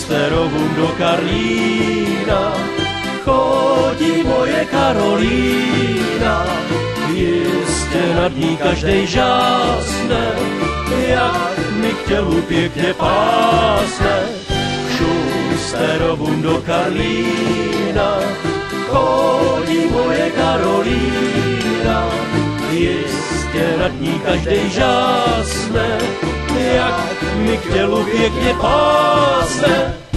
Šusterovům do Karlína chodí moje Karolína. Jistě nad ní každej žásne, jak mi k tělu pěkně pásne. K Šusterovům do Karlína chodí moje Karolína. Jistě nad ní každej žásne, jak mi k tělu pěkně pásne.